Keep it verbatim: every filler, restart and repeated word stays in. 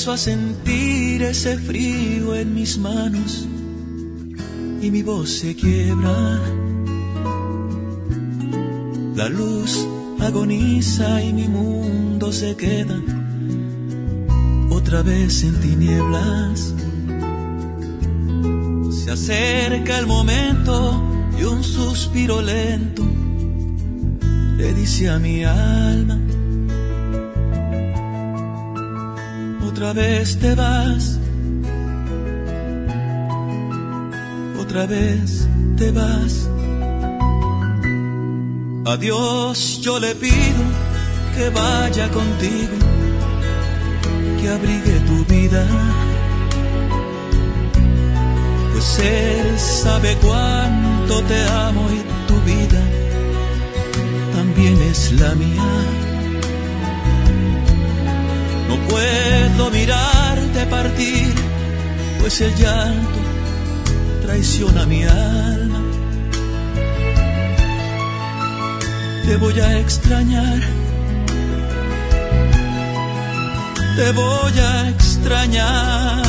empiezo a sentir ese frío en mis manos y mi voz se quiebra. La luz agoniza y mi mundo se queda otra vez en tinieblas. Se acerca el momento y un suspiro lento le dice a mi alma: otra vez te vas, otra vez te vas. A Dios yo le pido que vaya contigo, que abrigue tu vida, pues Él sabe cuánto te amo y tu vida también es la mía. No puedo mirarte partir, pues el llanto traiciona mi alma. Te voy a extrañar, te voy a extrañar.